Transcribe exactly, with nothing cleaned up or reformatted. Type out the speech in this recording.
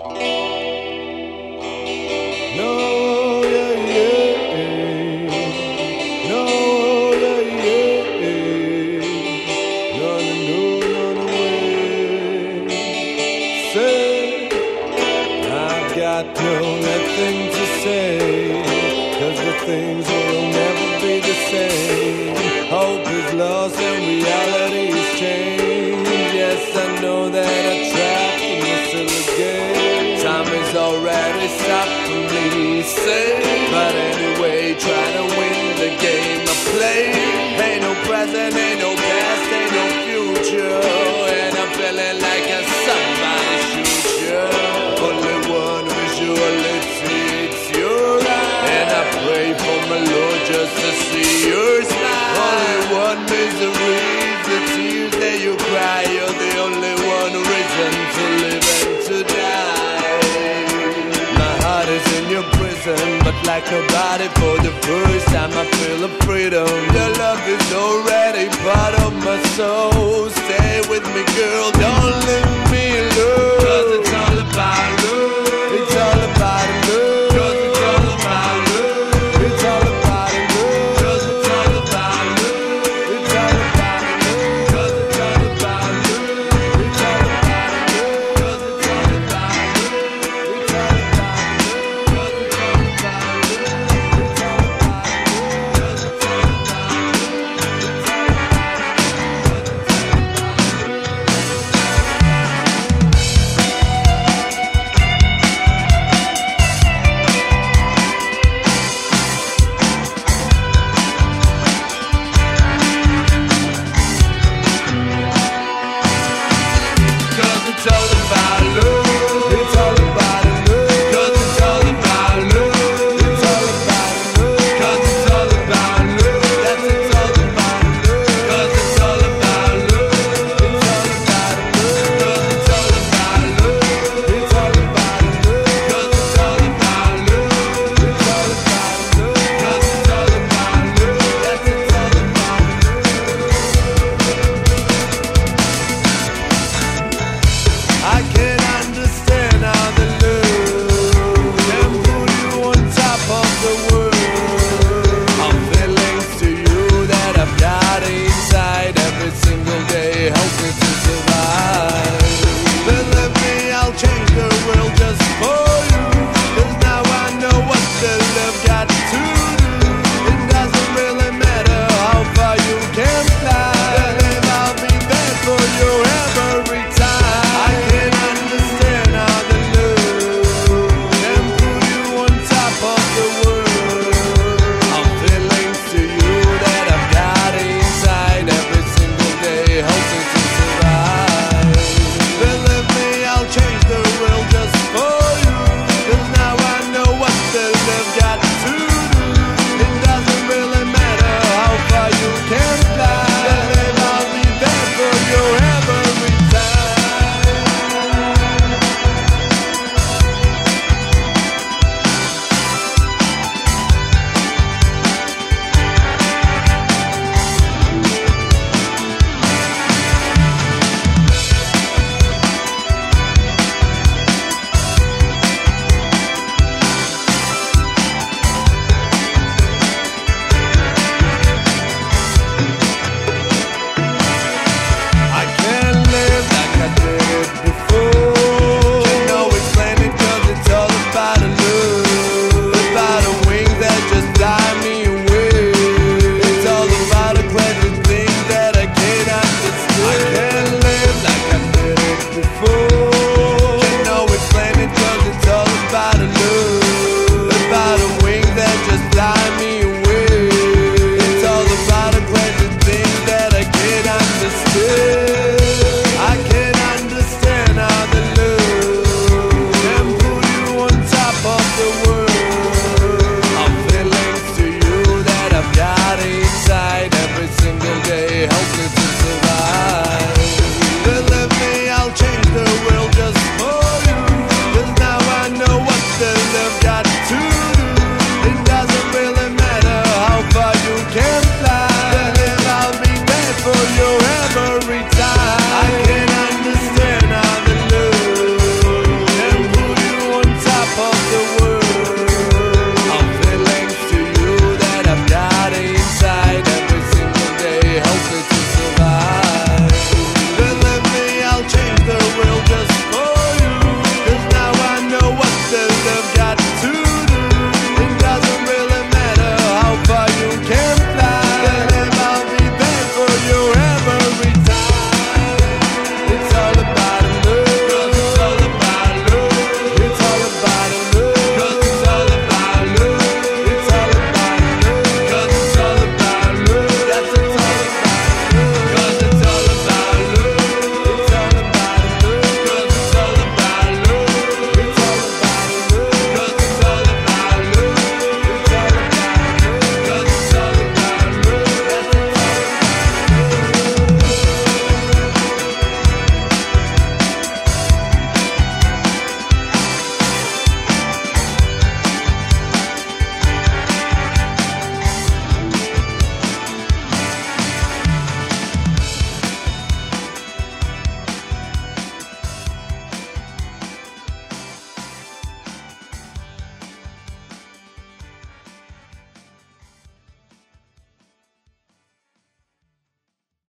No, yeah, yeah. No, yeah, yeah. No, no, no, no way. Say, I've got no nothing to say, 'cause the things will never be the same. Hope is lost and reality is changed. Yes, I know that I trapped in the silly game. Time is already stopped for me, say. But anyway, trying to win the game I play. Ain't no present, ain't no past, ain't no future. And I'm feeling like a somebody shoot you. Only one visuality, it's your eyes. And I pray for my Lord just to see your smile. Only one misery, the tears that you cry. You're the only one reason to live and to die. My heart is in your prison, but like a body for the first time I feel a freedom. Your love is already part of my soul. Stay with me, girl, don't leave me alone. 'Cause it's